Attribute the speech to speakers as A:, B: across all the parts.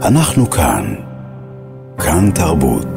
A: אנחנו כאן. כאן תרבות.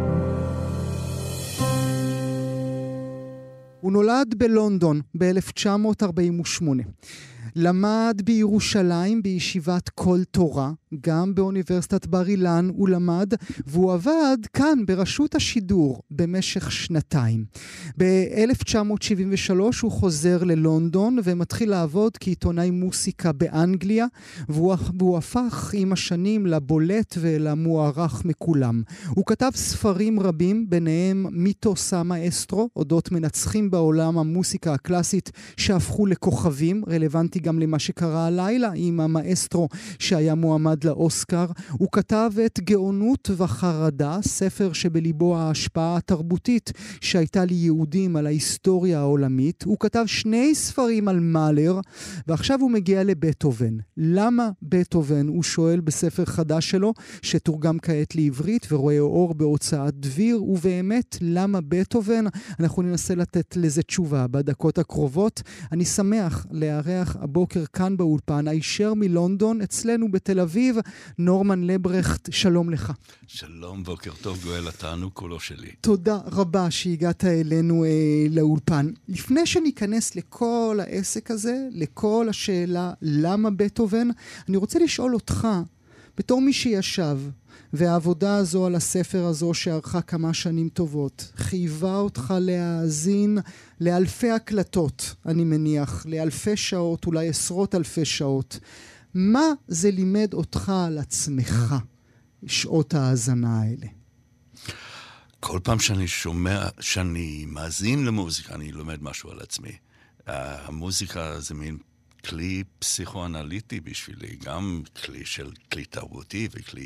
B: הוא נולד בלונדון ב-1948. למד בירושלים בישיבת כל תורה, גם באוניברסיטת בר אילן הוא למד, והוא עבד כאן ברשות השידור במשך שנתיים. ב-1973 הוא חוזר ללונדון ומתחיל לעבוד כעיתונאי מוסיקה באנגליה, והוא הפך עם השנים לבולט ולמוערך מכולם. הוא כתב ספרים רבים, ביניהם מיתוס המאסטרו, אודות מנצחים בעולם המוסיקה הקלאסית שהפכו לכוכבים, רלוונטי גם למה שקרה הלילה עם המאסטרו שהיה מועמד לאוסקר. הוא כתב את גאונות וחרדה, ספר שבליבו ההשפעה התרבותית שהייתה ליהודים על ההיסטוריה העולמית. הוא כתב 2 ספרים על מאלר, ועכשיו הוא מגיע לבטהובן. למה בטהובן? הוא שואל בספר חדש שלו, שתורגם כעת לעברית ורואה אור בהוצאת דביר, ובאמת למה בטהובן? אנחנו ננסה לתת לזה תשובה בדקות הקרובות. אני שמח לארח הבוקר כאן באולפן, הישר מלונדון, אצלנו בתל אביב, נורמן לברכט, שלום לך.
C: שלום, בוקר טוב, גואל, התענוג כולו שלי.
B: תודה רבה שהגעת אלינו לאולפן. לפני שניכנס לכל העסק הזה, לכל השאלה למה בטהובן, אני רוצה לשאול אותך, בתור מי שישב, והעבודה הזו על הספר הזו שערכה כמה שנים טובות, חייבה אותך להאזין לאלפי הקלטות, אני מניח, לאלפי שעות, אולי עשרות אלפי שעות. מה זה לימד אותך על עצמך, שעות ההאזנה האלה?
C: כל פעם שאני שומע, שאני מאזין למוזיקה, אני לומד משהו על עצמי. המוזיקה זה מין כלי פסיכואנליטי בשבילי, גם כלי תרבותי וכלי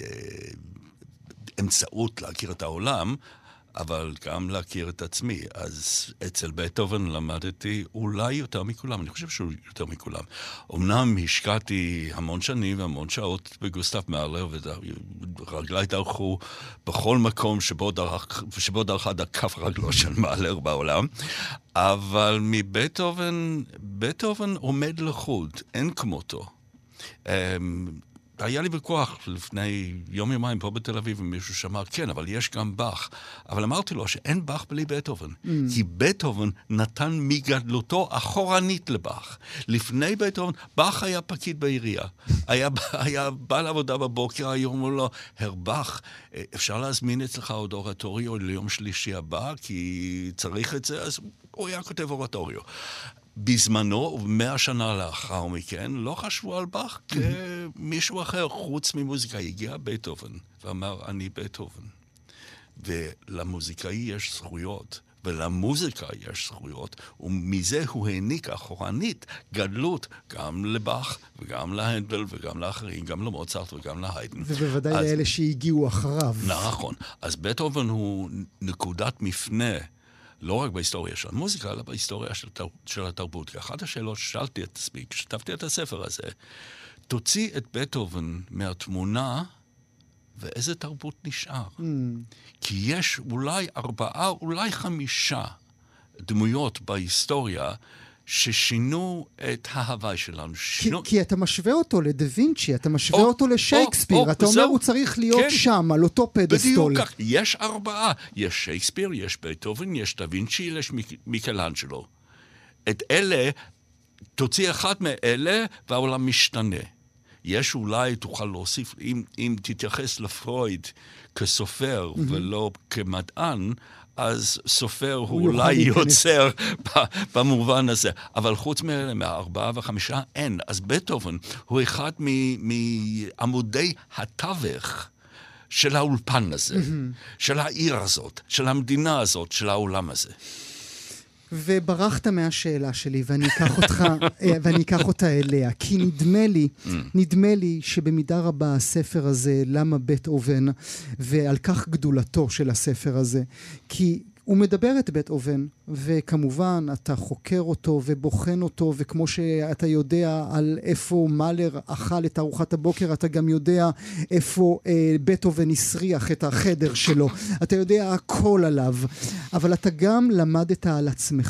C: אמצעות להכיר את העולם, אבל גם להכיר את עצמי. אז אצל בטהובן למדתי אולי יותר מכולם, אני חושב שהוא יותר מכולם. אמנם השקעתי המון שנים והמון שעות בגוסטב מאלר, ורגליי דרכו בכל מקום שבו דרכה כף רגלו של מאלר בעולם, אבל בטהובן עומד לחוד, אין כמותו. היה לי בכוח לפני יום-יומיים פה בתל אביב, ומישהו שאמר, כן, אבל יש גם באך. אבל אמרתי לו שאין באך בלי בטהובן. כי בטהובן נתן מגדלותו אחורנית לבאך. לפני בטהובן, באך היה פקיד בעירייה. היה בא לעבודה בבוקר, היום הוא לו, באך, אפשר להזמין אצלך עוד אורטוריו ליום שלישי הבא, כי צריך את זה, אז הוא היה כותב אורטוריו. בזמנו, 100 שנה לאחר מכן, לא חשבו על באך כמישהו אחר, חוץ ממוזיקה. הגיע בטהובן ואמר, אני בטהובן. ולמוזיקאי יש זכויות, ולמוזיקה יש זכויות, ומזה הוא העניק אחורנית גדלות גם לבאך, וגם להנדל, וגם לאחרים, גם למוצרט וגם להיידן.
B: ובוודאי לאלה שהגיעו אחריו.
C: נכון. אז בטהובן הוא נקודת מפנה, לא רק בהיסטוריה של המוזיקה, אלא בהיסטוריה של התרבות. כי אחת השאלות ששאלתי את עצמי, כשכתבתי את הספר הזה, תוציא את בטהובן מהתמונה, ואיזה תרבות נשאר? כי יש אולי 4, אולי 5 דמויות בהיסטוריה, ששינו את ההוואי שלנו.
B: כי אתה משווה אותו לדה וינצ'י, אתה משווה אותו לשייקספיר, אתה אומר הוא צריך להיות שם, על אותו פדסטול.
C: בדיוק כך, יש 4, יש שייקספיר, יש בטהובן, יש דה וינצ'י, יש מיקלאנג'לו. את אלה, תוציא אחד מאלה, והעולם משתנה. יש אולי, תוכל להוסיף, אם תתייחס לפרויד כסופר ולא כמדען, אז סופר הוא אולי יוצר במובן הזה. אבל חוץ מ4 ו5 אין. אז בטהובן הוא אחד מעמודי התווך של האולפן הזה, של העיר הזאת, של המדינה הזאת, של העולם הזה.
B: וברחת מהשאלה שלי, ואני אקח אותה אליה, כי נדמה לי שבמידה רבה הספר הזה, למה בטהובן, ועל כך גדולתו של הספר הזה, כי הוא מדבר את בטהובן, וכמובן אתה חוקר אותו ובוחן אותו, וכמו שאתה יודע על איפה מאלר אכל את ארוחת הבוקר, אתה גם יודע איפה בטהובן הסריח את החדר שלו. אתה יודע הכל עליו, אבל אתה גם למדת על עצמך.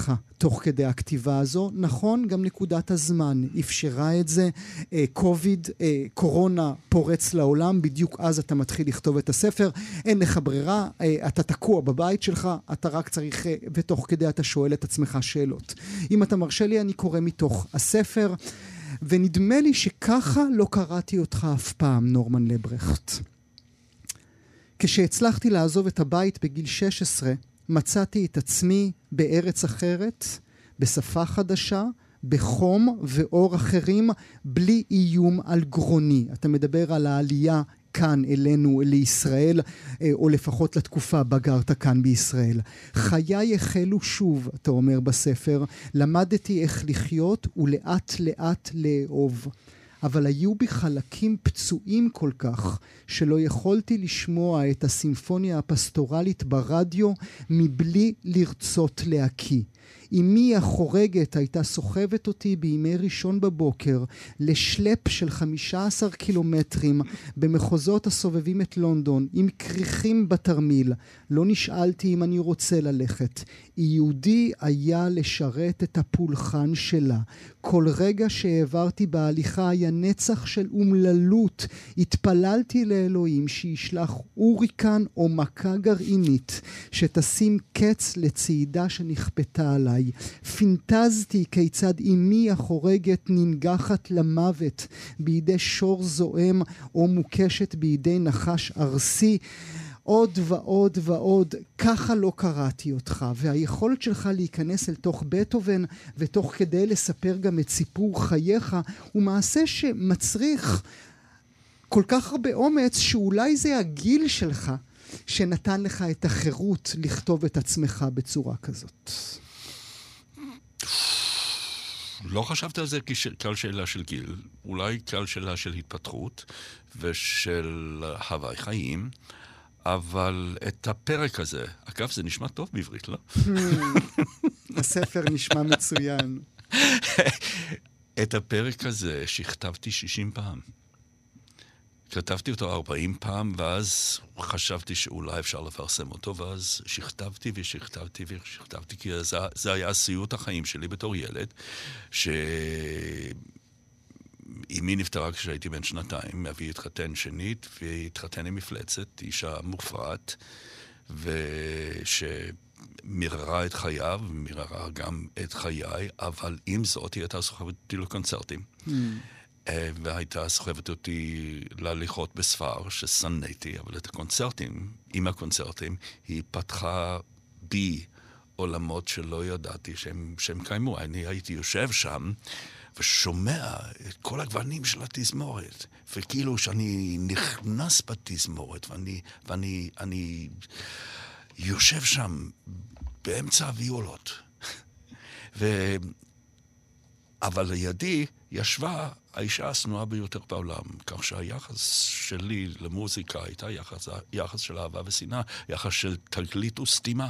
B: תוך כדי הכתיבה הזו. נכון, גם נקודת הזמן אפשרה את זה. קורונה פורץ לעולם, בדיוק אז אתה מתחיל לכתוב את הספר, אין לך ברירה, אתה תקוע בבית שלך, אתה רק צריך, ותוך כדי אתה שואל את עצמך שאלות. אם אתה מרשה לי, אני קורא מתוך הספר, ונדמה לי שככה לא קראתי אותך אף פעם, נורמן לברכט. כשהצלחתי לעזוב את הבית בגיל 16, מצאתי את עצמי בארץ אחרת, בשפה חדשה, בחום ואור אחרים, בלי איום על גרוני. אתה מדבר על העלייה כאן אלינו, לישראל, או לפחות לתקופה בה גרת כאן בישראל. חיי החלו שוב, אתה אומר בספר, למדתי איך לחיות ולאט לאט לאהוב. אבל היו בי חלקים פצועים כל כך, שלא יכולתי לשמוע את הסימפוניה הפסטורלית ברדיו, מבלי לרצות להקיא. אמי החורגת הייתה סוחבת אותי בימי ראשון בבוקר, לשלפ של 15 קילומטרים, במחוזות הסובבים את לונדון, עם כריכים בתרמיל. לא נשאלתי אם אני רוצה ללכת. יהודי היה לשרת את הפולחן שלה. כל רגע שהעברתי בהליכה היה נצח של אומללות. התפללתי לאלוהים שישלח אוריקן או מכה גרעינית, שתשים קץ לצעידה שנכפתה עליי. פינטזתי כיצד אמי החורגת ננגחת למוות בידי שור זועם או מוקשת בידי נחש ארסי. עוד ועוד ועוד, ככה לא קראתי אותך, והיכולת שלך להיכנס אל תוך בטהובן ותוך כדי לספר גם את סיפור חייך, הוא מעשה שמצריך כל כך הרבה אומץ, שאולי זה הגיל שלך שנתן לך את החירות לכתוב את עצמך בצורה כזאת.
C: לא חשבת על זה כעל שאלה של גיל, אולי כעל שאלה של התפתחות ושל הווי חיים, אבל את הפרק הזה, אגב, זה נשמע טוב בעברית, לא?
B: הספר נשמע מצוין.
C: את הפרק הזה שכתבתי 60 פעם. כתבתי אותו 40 פעם, ואז חשבתי שאולי אפשר לפרסם אותו, ואז שכתבתי ושכתבתי ושכתבתי, כי זה היה סיוט החיים שלי בתור ילד, אמי נפטרה כשהייתי בן 2, אבי התחתן שנית, והתחתן עם מפלצת, אישה מופרעת, ושמיררה את חייו, מיררה גם את חיי, אבל עם זאת היא הייתה סוחבת אותי לקונצרטים. והייתה סוחבת אותי להליכות בספר, ששנאתי, אבל את הקונצרטים, עם הקונצרטים, היא פתחה בי עולמות שלא ידעתי שהם קיימו. אני הייתי יושב שם, ושומע את כל הגוונים של התזמורת, וכאילו שאני נכנס בתזמורת, ואני יושב שם באמצע הוויולות. אבל לידי ישבה האישה השנואה ביותר בעולם, כך שהיחס שלי למוזיקה הייתה יחס של אהבה ושנאה, יחס של תגלית וסתימה.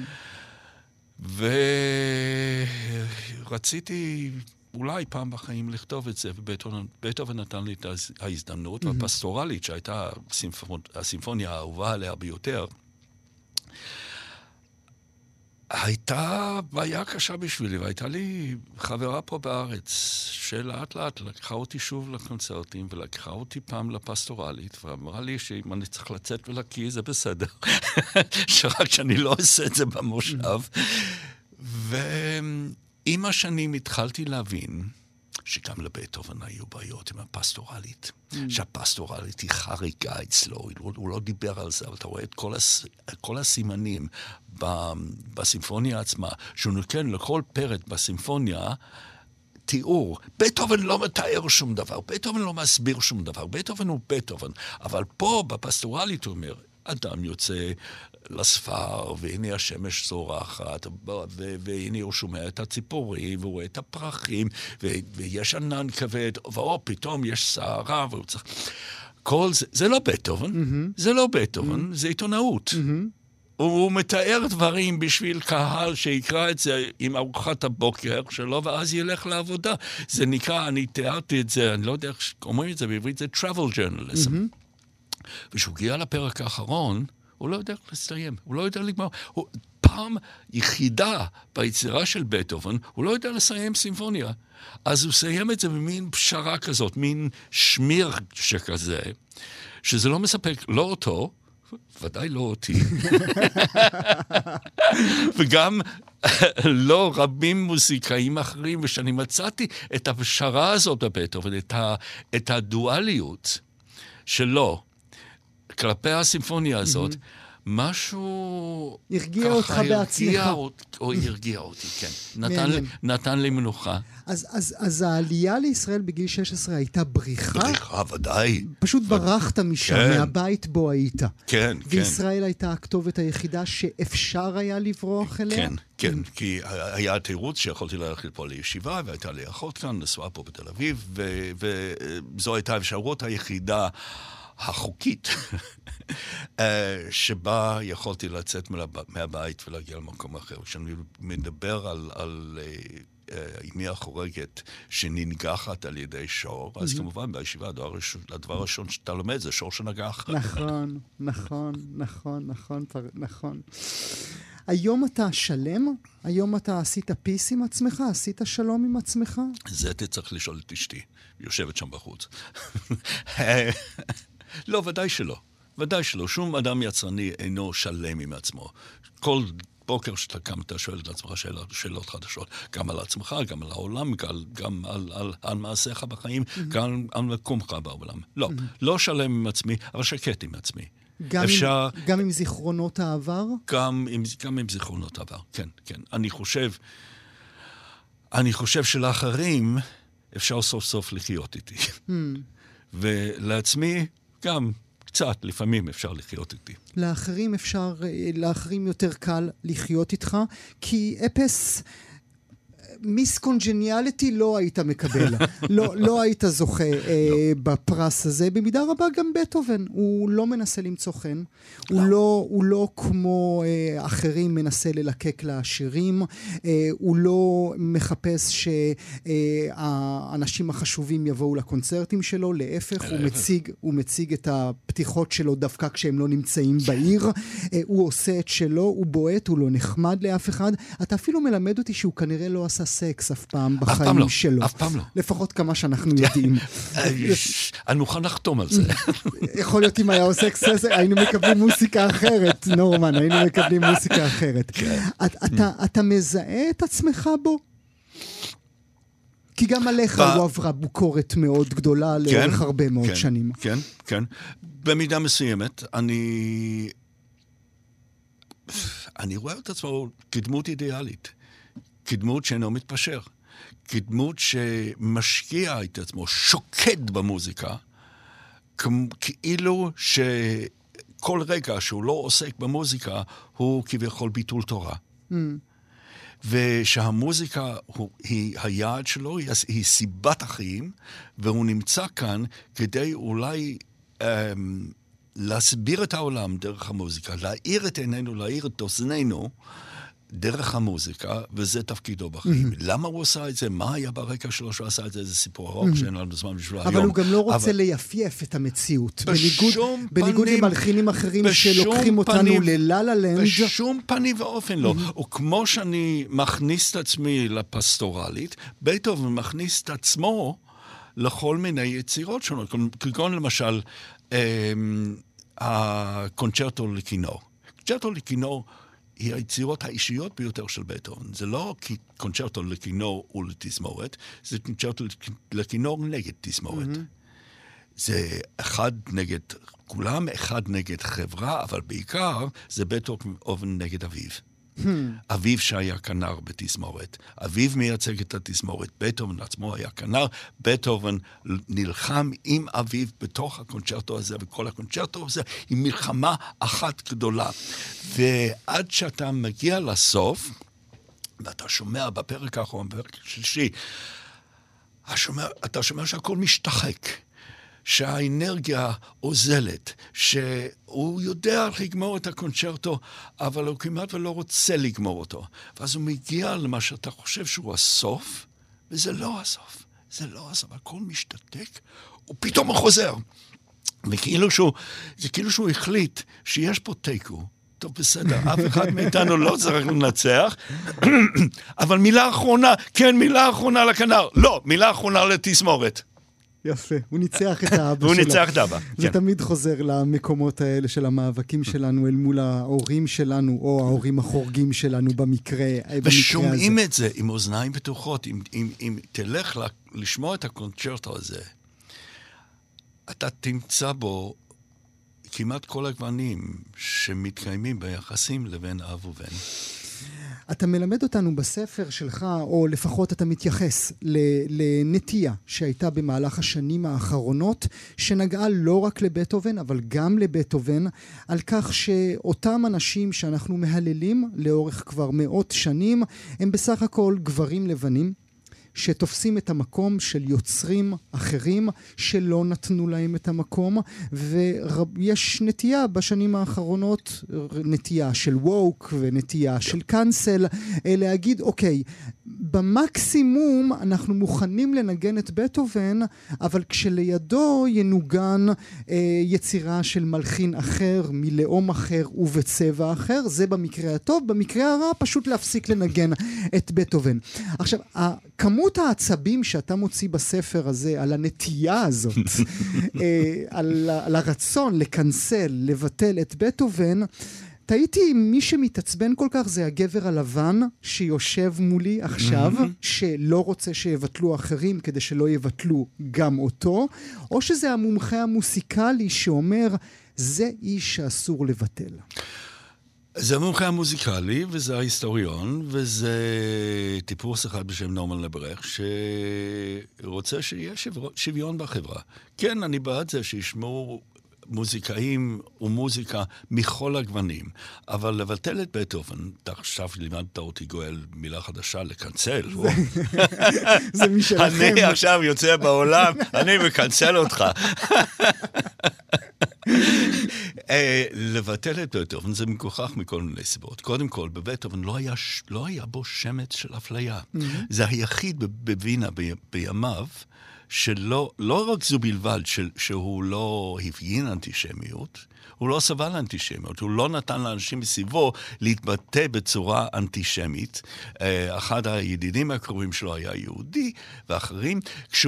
C: ורציתי אולי פעם בחיים לכתוב את זה, ובטהובן נתן לי את ההזדמנות, והפסטורלית, שהייתה הסימפוניה האהובה עליה ביותר, הייתה בעיה קשה בשבילי, והייתה לי חברה פה בארץ, שלאט לאט לקחה אותי שוב לקונצרטים, ולקחה אותי פעם לפסטורלית, ואמרה לי שאם אני צריך לצאת ולהקיא, זה בסדר. שרק שאני לא אעשה את זה במושב. ועם השנים התחלתי להבין שגם לבטהובן היו בעיות עם הפסטורלית. שהפסטורלית היא חריגה אצלו, הוא לא דיבר על זה, אבל אתה רואה את כל הסימנים בסימפוניה עצמה, שהוא נותן לכל פרק בסימפוניה תיאור. בטהובן לא מתאר שום דבר, בטהובן לא מסביר שום דבר, בטהובן הוא בטהובן, אבל פה בפסטורלית הוא אומר, אדם יוצא לספר, והנה השמש זורחת, והנה הוא שומע את הציפורים, והוא רואה את הפרחים, ויש ענן כבד, פתאום יש סערה, והוא צריך... כל זה, זה לא בטהובן, זה לא בטהובן, זה עיתונאות. הוא מתאר דברים בשביל קהל שיקרא את זה עם ארוחת הבוקר שלו, ואז ילך לעבודה. זה נקרא, אני תיארתי את זה, אני לא יודע איך אומרים את זה בעברית, זה travel journalism. ושהוא הגיע לפרק האחרון, הוא לא יודע איך לסיים, הוא לא יודע לגמר. פעם יחידה ביצירה של בטהובן, הוא לא יודע לסיים סימפוניה. אז הוא סיים את זה במין פשרה כזאת, מין שמיר שכזה, שזה לא מספק, לא אותו, ודאי לא אותי, וגם לא רבים מוזיקאים אחרים, ושאני מצאתי את הפשרה הזאת בבטהובן, את הדואליות שלו, כלפי הסימפוניה הזאת, משהו...
B: הרגיע אותך בעצמך.
C: או הרגיע אותי, כן. נתן לי מנוחה.
B: אז העלייה לישראל בגיל 16 הייתה בריחה?
C: בריחה, ודאי.
B: פשוט ברחת משם, מהבית בו היית.
C: כן, כן.
B: וישראל הייתה הכתובת היחידה שאפשר היה לברוח אליה?
C: כן, כן. כי היה תירוץ שיכולתי ללכת פה לישיבה, והייתה לי אחות כאן, נסועה פה בתל אביב, וזו הייתה האפשרות היחידה החוקית, שבה יכולתי לצאת מהבית ולהגיע למקום אחר. כשאני מדבר על אמי החורגת שננגחת על ידי שור, אז כמובן בישיבה הדבר הראשון שאתה לומד זה שור שנגח.
B: נכון, נכון, נכון, נכון, נכון. היום אתה שלם? היום אתה עשית פיס עם עצמך? עשית שלום עם עצמך?
C: זה אתה צריך לשאול את אשתי, יושבת שם בחוץ. לא, ודאי שלא. ודאי שלא. שום אדם יצרני אינו שלם עם עצמו. כל בוקר שאתה קם, אתה שואל את עצמך שאלות חדשות. גם על עצמך, גם על העולם, גם על מעשיך בחיים, גם על מקומך בעולם. לא, לא שלם עם עצמי, אבל שקט עם עצמי.
B: גם עם זיכרונות העבר?
C: גם עם זיכרונות העבר, כן, כן. אני חושב שלאחרים אפשר סוף סוף לחיות איתי. ולעצמי גם קצת, לפעמים אפשר לחיות איתי.
B: לאחרים יותר קל לחיות איתך, כי אפס מיסקונג'ניאליטי לא היית מקבל. לא היית זוכה בפרס הזה. במידה רבה גם בטהובן. הוא לא מנסה למצוא חן. הוא לא כמו אחרים מנסה ללקק לשירים. הוא לא מחפש שהאנשים החשובים יבואו לקונצרטים שלו. להפך, הוא מציג את הפתיחות שלו דווקא כשהם לא נמצאים בעיר. הוא עושה את שלו, הוא בועט, הוא לא נחמד לאף אחד. אתה אפילו מלמד אותי שהוא כנראה לא עשה סקס אף פעם בחיים שלו.
C: אף פעם לא.
B: לפחות כמה שאנחנו יודעים.
C: אני מוכן לחתום על זה.
B: יכול להיות אם היה עושה סקס, היינו מקבלים מוסיקה אחרת, נורמן, היינו מקבלים מוסיקה אחרת. אתה מזהה את עצמך בו? כי גם עליך הוא עברה ביקורת מאוד גדולה לאורך הרבה מאוד שנים.
C: כן, כן. במידה מסוימת, אני רואה את עצמו כדמות אידיאלית. כדמות שאינו מתפשר. כדמות שמשקיע את עצמו, שוקד במוזיקה, כאילו שכל רגע שהוא לא עוסק במוזיקה, הוא כביכול ביטול תורה. ושהמוזיקה היא היעד שלו, היא סיבת החיים, והוא נמצא כאן כדי אולי להסביר את העולם דרך המוזיקה, להאיר את עינינו, להאיר את אוזנינו, דרך המוזיקה, וזה תפקידו בחיים. למה הוא עושה את זה? מה היה ברקע שלו שהוא עשה את זה? איזה סיפור ארוך שאין לנו זמן בשביל היום.
B: אבל הוא גם לא רוצה לייפייף את המציאות. בניגוד למלחינים אחרים שלוקחים אותנו ללה-לה-לנד.
C: בשום פנים ואופן לא. וכמו שאני מכניס את עצמי לפסטורלית, בטהובן מכניס את עצמו לכל מיני יצירות שונות. כגון למשל, הקונצ'רטו לכינור. קונצ'רטו לכינור היא היצירות האישיות ביותר של בטהובן. זה לא קונצ'רטו לכינור ולתזמורת, זה קונצ'רטו לכינור נגד תזמורת. זה אחד נגד כולם, אחד נגד חברה, אבל בעיקר זה בטהובן נגד אביו. אביו שהיה כנר בתזמורת. אביו מייצג את התזמורת. בטהובן עצמו היה כנר. בטהובן נלחם עם אביו בתוך הקונצ'רטו הזה, וכל הקונצ'רטו הזה היא מלחמה אחת גדולה. ועד שאתה מגיע לסוף, ואתה שומע בפרק האחרון, בפרק השלישי, אתה שומע שהכל משתחק. שהאנרגיה עוזלת, שהוא יודע איך לגמור את הקונצ'רטו, אבל הוא כמעט ולא רוצה לגמור אותו. ואז הוא מגיע למה שאתה חושב שהוא הסוף, וזה לא הסוף. זה לא הסוף, הכל משתתק, ופתאום הוא חוזר. זה כאילו שהוא החליט שיש פה תיקו, טוב, בסדר, אף אחד מאיתנו לא צריך לנצח, אבל מילה אחרונה, כן, מילה אחרונה לכנר, לא, מילה אחרונה לתזמורת.
B: יפה, הוא ניצח את האבא שלו.
C: הוא ניצח את האבא.
B: זה תמיד חוזר למקומות האלה של המאבקים שלנו אל מול ההורים שלנו, או ההורים החורגים שלנו במקרה הזה.
C: ושומעים את זה עם אוזניים פתוחות, אם תלך לשמוע את הקונצ'רטו הזה, אתה תמצא בו כמעט כל הגוונים שמתקיימים ביחסים לבין אב ובן.
B: אתה מלמד אותנו בספר שלך, או לפחות אתה מתייחס לנטייה שהייתה במהלך השנים האחרונות, שנגעה לא רק לבטהובן, אבל גם לבטהובן, על כך שאותם אנשים שאנחנו מהללים לאורך כבר מאות שנים, הם בסך הכל גברים לבנים, שתופסים את המקום של יוצרים אחרים שלא נתנו להם את המקום, ויש נטייה בשנים האחרונות, נטייה של ווק ונטייה של קאנסל, להגיד, אוקיי, במקסימום אנחנו מוכנים לנגן את בטהובן, אבל כשלידו ינוגן יצירה של מלחין אחר, מלאום אחר ובצבע אחר, זה במקרה הטוב, במקרה הרע פשוט להפסיק לנגן את בטהובן. עכשיו, כמות העצבים שאתה מוציא בספר הזה, על הנטייה הזאת, על הרצון לקנסל, לבטל את בטהובן, תהיתי, מי שמתעצבן כל כך זה הגבר הלבן שיושב מולי עכשיו, שלא רוצה שיבטלו אחרים כדי שלא יבטלו גם אותו, או שזה המומחה המוסיקלי שאומר, זה איש שאסור לבטל.
C: זה המומחה המוזיקלי, וזה ההיסטוריון, וזה טיפוס אחד בשם נורמן לברך, שרוצה שיהיה שוויון בחברה. כן, אני בעד זה שישמעו מוזיקאים ומוזיקה מכל הגוונים, אבל לבטל את בטהובן, עכשיו לימדת אותי גואל מילה חדשה, לקנצל.
B: זה מי שלכם.
C: אני עכשיו יוצא בעולם, אני מקנצל אותך. לבטל את בטהובן זה מגוחך מכל מיני סיבות. קודם כל, בבטהובן לא היה בו שמץ של אפליה. זה היחיד בווינה בימיו, שלא, לא רק זו בלבד שהוא לא הפגין אנטישמיות, הוא לא סבל אנטישמיות, הוא לא נתן לאנשים מסביבו להתבטא בצורה אנטישמית. אחד הידידים הקרובים שלו היה יהודי, ואחרים,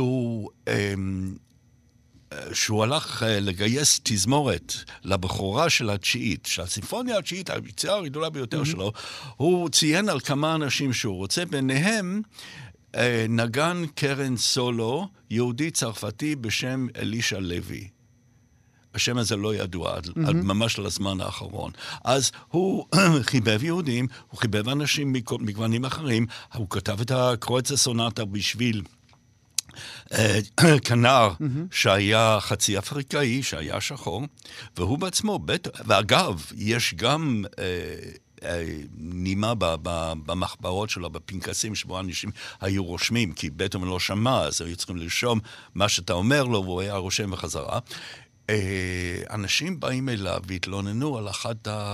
C: שהוא הלך לגייס תזמורת לבחורה של התשיעית, שהסימפוניה התשיעית, היצירה הגדולה ביותר שלו, הוא ציין על כמה אנשים שהוא רוצה, ביניהם נגן קרן סולו, יהודי צרפתי בשם אלישע לוי. השם הזה לא ידוע, עד ממש לזמן האחרון. אז הוא חיבב יהודים, הוא חיבב אנשים מגוונים אחרים, הוא כתב את הקרויץ הסונטה בשביל כנר שהיה חצי אפריקאי, שהיה שחור, והוא בעצמו, ואגב, יש גם נימה במחברות שלו, בפנקסים שבו אנשים היו רושמים, כי בטהובן לא שמע, אז היו צריכים לרשום מה שאתה אומר לו, והוא היה רושם בחזרה. אנשים באים אליו והתלוננו על אחד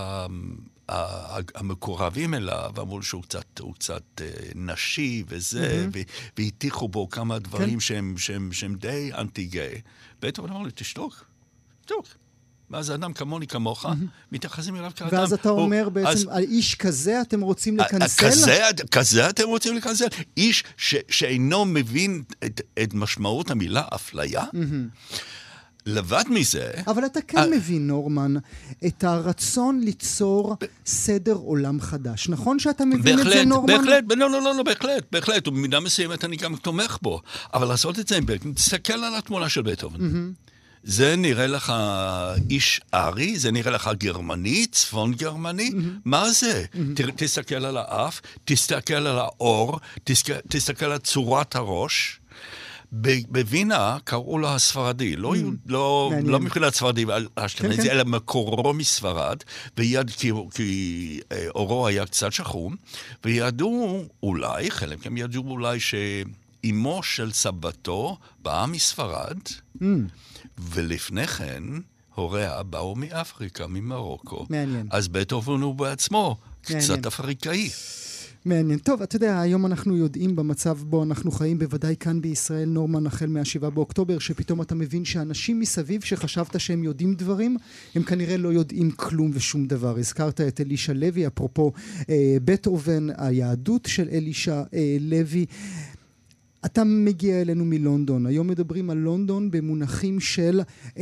C: המקורבים אליו, ואמרו שהוא קצת נשי וזה, והתיחו בו כמה דברים שהם די אנטי-גיי. בטהובן אמר לי, תשתוק. מה זה אדם כמוני כמוך, מתייחסים אליו כאדם.
B: ואז אתה אומר בעצם, על איש כזה אתם רוצים לקנסל?
C: כזה אתם רוצים לקנסל? איש שאינו מבין את משמעות המילה אפליה? לבד מזה...
B: אבל אתה כן מבין, נורמן, את הרצון ליצור סדר עולם חדש. נכון שאתה מבין את זה, נורמן?
C: בהחלט. ובמידה מסוימת אני גם תומך בו. אבל לעשות את זה, תסתכל על התמונה של בטהובן. זה נראה לך איש ארי, זה נראה לך גרמני, צפון גרמני, מה זה? תסתכל על האף, תסתכל על האור, תסתכל על צורת הראש. בווינה קראו לו הספרדי, לא מבחינת ספרדי, אלא מקורו מספרד, כי אורו היה קצת שחום, וידעו אולי, חלק הם ידעו אולי שאימו של סבתו באה מספרד, ולפני כן הוריה באו מאפריקה, ממרוקו.
B: מעניין.
C: אז בטהובן הוא בעצמו קצת אפריקאי.
B: מעניין. טוב, אתה יודע, היום אנחנו יודעים במצב בו אנחנו חיים, בוודאי כאן בישראל, נורמן, החל מה-7 באוקטובר, שפתאום אתה מבין שאנשים מסביב שחשבת שהם יודעים דברים, הם כנראה לא יודעים כלום ושום דבר. הזכרת את אלישע לוי, אפרופו בטהובן, היהדות של אלישע לוי. אתה מגיע אלינו מלונדון. היום מדברים על לונדון במונחים של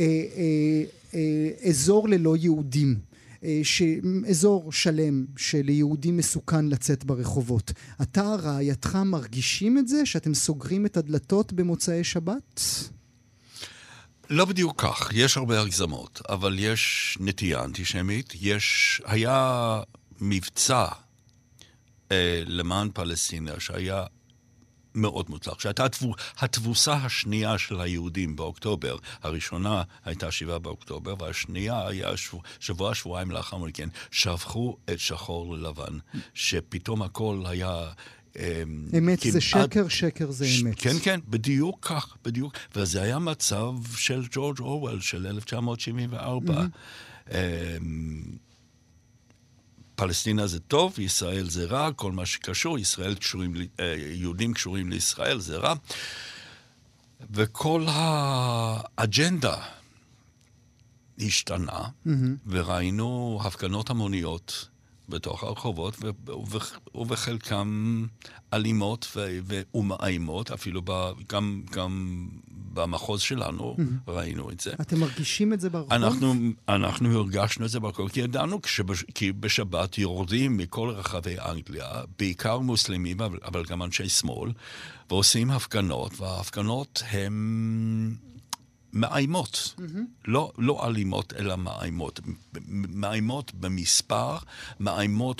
B: אזור ללא יהודים. אזור שלם שליהודים מסוכן לצאת ברחובות. אתה, רעייתך, מרגישים את זה שאתם סוגרים את הדלתות במוצאי שבת?
C: לא בדיוק כך, יש הרבה הגזמות, אבל יש נטייה אנטישמית, היה מבצע למען פלסטינה שהיה מאוד מוצלח. שהייתה התבוסה השנייה של היהודים באוקטובר. הראשונה הייתה 7 באוקטובר, והשנייה היה שבועיים לאחר מכן, שהפכו את שחור ללבן. שפתאום הכל היה...
B: אמת זה שקר, שקר זה אמת.
C: כן, כן, בדיוק כך, בדיוק. וזה היה מצב של ג'ורג' אורוול של 1974. פלסטינה זה טוב, ישראל זה רע, כל מה שקשור, יהודים קשורים לישראל זה רע. וכל האג'נדה השתנה, וראינו הפגנות המוניות בתוך הרחובות, ובחלקם אלימות ומאיימות, אפילו גם במחוז שלנו ראינו את זה.
B: אתם מרגישים את זה ברחוב?
C: אנחנו הרגשנו את זה ברחוב, כי ידענו כי בשבת יורדים מכל רחבי אנגליה, בעיקר מוסלמים, אבל גם אנשי שמאל, ועושים הפגנות, וההפגנות הן מאיימות. לא אלימות, אלא מאיימות. מאיימות במספר, מאיימות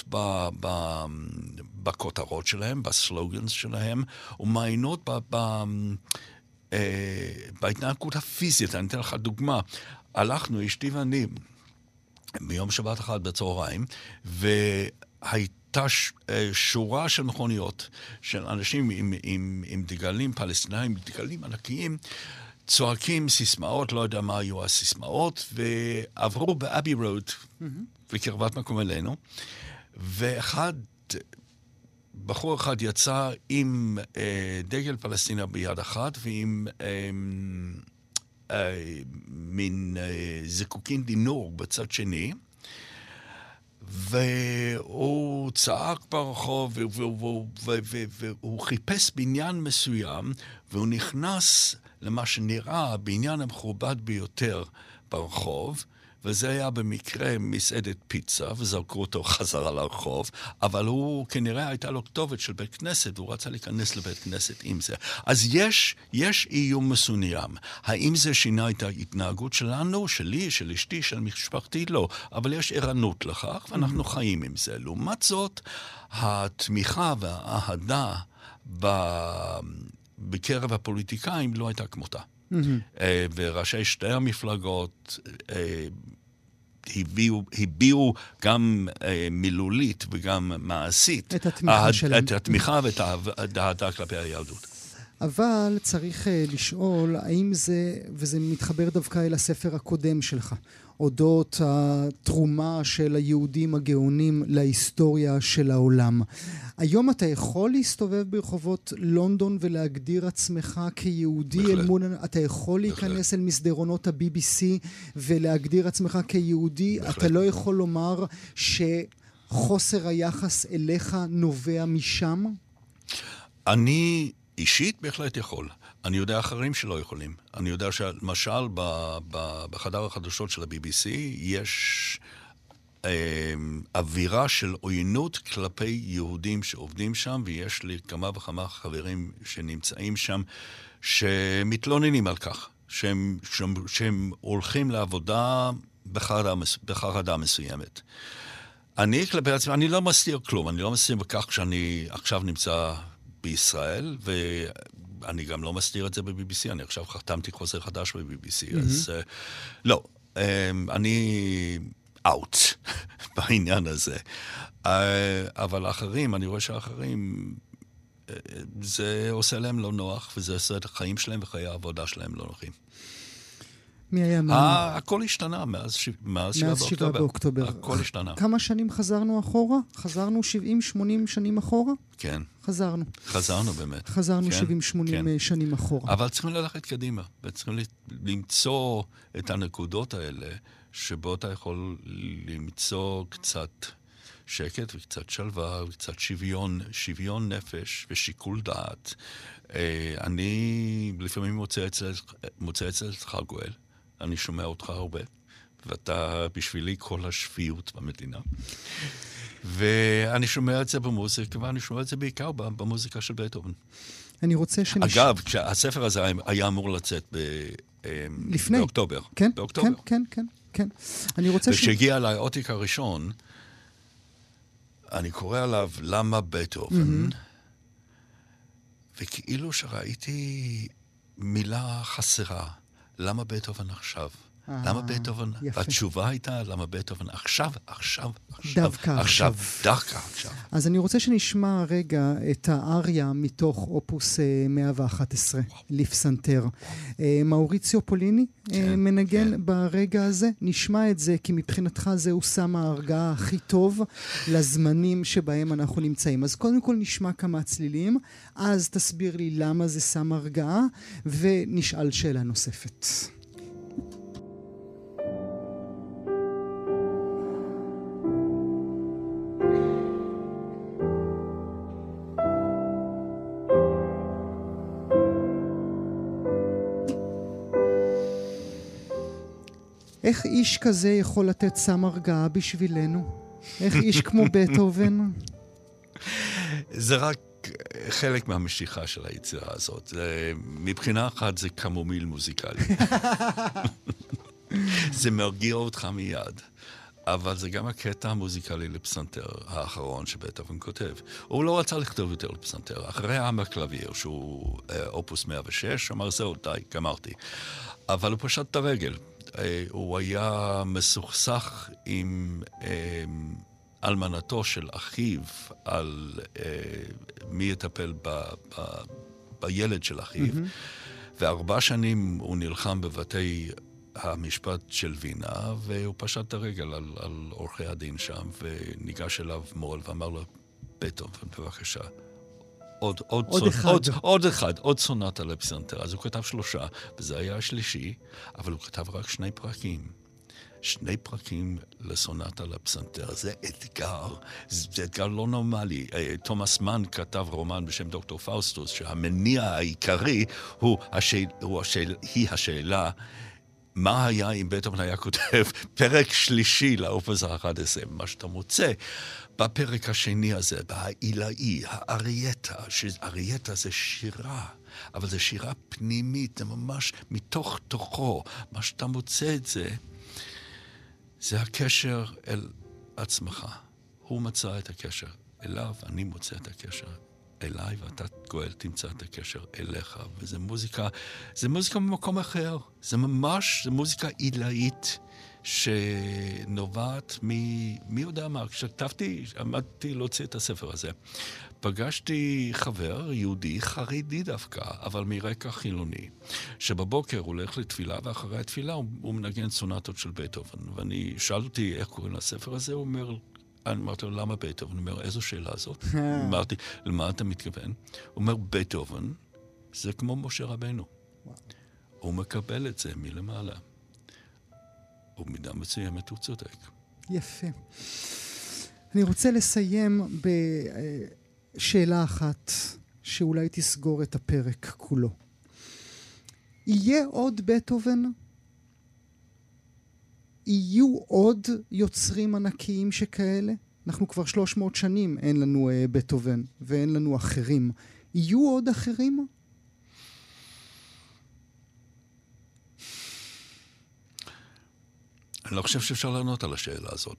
C: בכותרות שלהם, בסלוגנס שלהם, ומאיימות בהתנהגות הפיזית. אני אתן לך דוגמה. הלכנו, אשתי ואני, ביום שבת אחד בצהריים, והייתה שורה של מכוניות, של אנשים עם דגלים פלסטינאים, דגלים ענקיים, צועקים סיסמאות, לא יודע מה היו הסיסמאות, ועברו באבי רוד, בקרבת מקום אלינו, בחור אחד יצא עם דגל פלסטינה ביד אחת, ועם מין זיקוקין דינור בצד שני, והוא צעק ברחוב, והוא חיפש בניין מסוים, והוא נכנס למה שנראה הבניין המכובד ביותר ברחוב, וזה היה במקרה מסעדת פיצה, וזרקו אותו חזרה לרחוב, אבל הוא כנראה הייתה לו כתובת של בית כנסת, והוא רצה להיכנס לבית כנסת עם זה. אז יש איום מסוים. האם זה שינה את ההתנהגות שלנו, שלי, של אשתי, של משפחתי? לא. אבל יש ערנות לכך, ואנחנו חיים עם זה. לעומת זאת, התמיכה והאהדה בקרב הפוליטיקאים לא הייתה כמותה. וראשי שתי המפלגות הביאו גם מילולית וגם מעשית את התמיכה ואת הדאגה כלפי היהדות.
B: אבל צריך לשאול האם זה, וזה מתחבר דווקא אל הספר הקודם שלך, אודות התרומה של היהודים הגאונים להיסטוריה של העולם. היום אתה יכול להסתובב ברחובות לונדון ולהגדיר עצמך כיהודי? אתה יכול להיכנס אל מסדרונות ה-BBC ולהגדיר עצמך כיהודי? אתה לא יכול לומר שחוסר היחס אליך נובע משם? אני
C: אישית בהחלט יכול. אני יודע אחרים שלא יכולים. אני יודע שלמשל בחדר החדשות של ה-BBC יש אווירה של עוינות כלפי יהודים שעובדים שם, ויש לי כמה וכמה חברים שנמצאים שם שמתלוננים על כך, שהם הולכים לעבודה בחרדה מסוימת. אני כלפי עצמי, אני לא מסתיר כלום, אני לא מסתיר בכך שאני עכשיו נמצא בישראל, ואני גם לא מסתיר את זה ב-BBC, אני עכשיו חתמתי חוזר חדש ב-BBC, אז לא, אני out בעניין הזה. אבל האחרים, אני רואה שהאחרים, זה עושה להם לא נוח, וזה עושה את החיים שלהם וחיי העבודה שלהם לא נוחים.
B: מי היה
C: הכל השתנה מאז 7
B: באוקטובר.
C: הכל השתנה.
B: כמה שנים חזרנו אחורה? חזרנו 70-80 שנים אחורה?
C: כן.
B: חזרנו
C: באמת.
B: חזרנו 70-80 שנים אחורה.
C: אבל צריכים ללכת קדימה, וצריכים למצוא את הנקודות האלה, שבו אתה יכול למצוא קצת שקט וקצת שלווה וקצת שוויון נפש ושיקול דעת. אני לפעמים מוצא אצלך גואל, אני שומע אותך הרבה, ואתה בשבילי כל השפיות במדינה. ואני שומע את זה במוזיקה, ואני שומע את זה בעיקר במוזיקה של בטהובן.
B: אני רוצה
C: אגב, כשהספר הזה היה אמור לצאת באוקטובר.
B: כן, כן.
C: וכשהגיע אליי העותק הראשון, אני קורא עליו למה בטהובן, וכאילו שראיתי מילה חסרה, למה בטהובן עכשיו? למה בטהובן? והתשובה הייתה, למה בטהובן עכשיו.
B: דווקא עכשיו.
C: עכשיו.
B: אז אני רוצה שנשמע רגע את האריה מתוך אופוס 111, לפסנתר. מאוריציו פוליני מנגן ברגע הזה. נשמע את זה, כי מבחינתך זהו שם ההרגעה הכי טוב לזמנים שבהם אנחנו נמצאים. אז קודם כל נשמע כמה צלילים, אז תסביר לי למה זה שם הרגעה, ונשאל שאלה נוספת. איך איש כזה יכול לתת סם הרגעה בשבילנו? איך איש כמו בטהובן?
C: זה רק חלק מהמשיכה של היצירה הזאת. מבחינה אחת זה קמומיל מוזיקלי. זה מרגיע אותך מיד. אבל זה גם הקטע המוזיקלי לפסנתר האחרון שבטהובן כותב. הוא לא רצה לכתוב יותר לפסנתר. אחרי המקלביר, שהוא אופוס 106, אמר זהו, די, גמרתי. אבל הוא פשט את הרגל. הוא היה מסוכסך עם אלמנתו של אחיו על מי יטפל בילד של אחיו. ו4 שנים הוא נלחם בבתי המשפט של וינה, והוא פשט את הרגל על עורכי הדין שם, וניגש אליו מול ואמר לו, בטהובן, בבקשה. עוד סונטה לפסנתר. אז הוא כתב 3, וזה היה השלישי, אבל הוא כתב רק 2 פרקים. 2 פרקים לסונטה לפסנתר. זה אתגר לא נורמלי. תומאס מן כתב רומן בשם דוקטור פאוסטוס, שהמניע העיקרי היא השאלה, מה היה אם בטהובן היה כותב פרק שלישי לאופוס 11, מה שאתה מוצא בפרק השני הזה, בעילאי, הארייטה זה שירה, אבל זה שירה פנימית, זה ממש מתוך תוכו. מה שאתה מוצא את זה, זה הקשר אל עצמך. הוא מצא את הקשר אליו, אני מוצא את הקשר אליי, ואתה גואל תמצא את הקשר אליך. וזה מוזיקה במקום אחר. זה מוזיקה עילאית שנובעת מי יודע מה. עמדתי להוציא את הספר הזה. פגשתי חבר יהודי חרדי דווקא, אבל מרקע חילוני, שבבוקר הוא הולך לתפילה, ואחרי התפילה הוא מנגן סונטות של בטהובן. ואני שאלתי איך קוראים לספר הזה, הוא אומר, אני אמרתי לו, למה בטהובן? הוא אומר, איזו שאלה זאת? אמרתי, למה אתה מתכוון? הוא אומר, בטהובן זה כמו משה רבנו. הוא מקבל את זה מלמעלה. ובמידה מסוימת הוא צודק.
B: יפה. אני רוצה לסיים בשאלה אחת, שאולי תסגור את הפרק כולו. יהיה עוד בטהובן? יהיו עוד יוצרים ענקיים שכאלה? אנחנו כבר 300 שנים אין לנו בטהובן ואין לנו אחרים. יהיו עוד אחרים?
C: אני לא חושב שאפשר לענות על השאלה הזאת.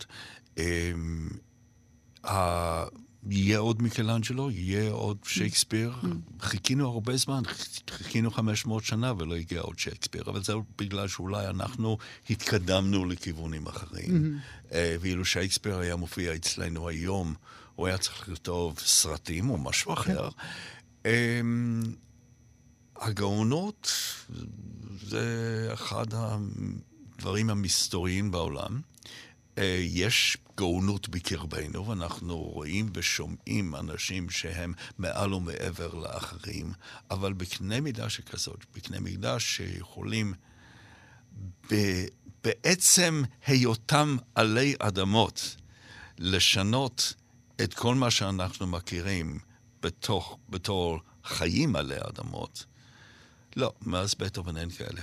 C: יהיה עוד מיקלאנג'לו, יהיה עוד שייקספיר. חיכינו הרבה זמן, חיכינו 500 שנה ולא הגיע עוד שייקספיר, אבל זה בגלל שאולי אנחנו התקדמנו לכיוונים אחרים. ואילו שייקספיר היה מופיע אצלנו היום, הוא היה צריך לכתוב סרטים או משהו אחר. הגאונות זה אחד הדברים המסתוריים בעולם. יש גאונות בקרבנו, ואנחנו רואים ושומעים אנשים שהם מעל ומעבר לאחרים, אבל בקנה מידה שכזאת, בקנה מידה שיכולים בעצם היותם עלי אדמות לשנות את כל מה שאנחנו מכירים בתור חיים עלי אדמות. לא, מאז בטהובן אין כאלה.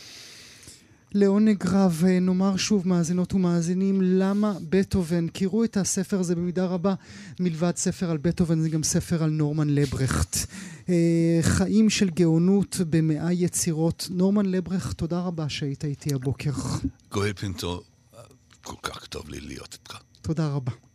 B: לעונג רב, נאמר שוב מאזינות ומאזינים, למה בטהובן? קראו את הספר הזה במידה רבה, מלבד ספר על בטהובן, זה גם ספר על נורמן לברכט. חיים של גאונות ב100 יצירות. נורמן לברכט, תודה רבה שהיית איתי הבוקר.
C: גואל פינטו, כל כך טוב לי להיות איתך.
B: תודה רבה.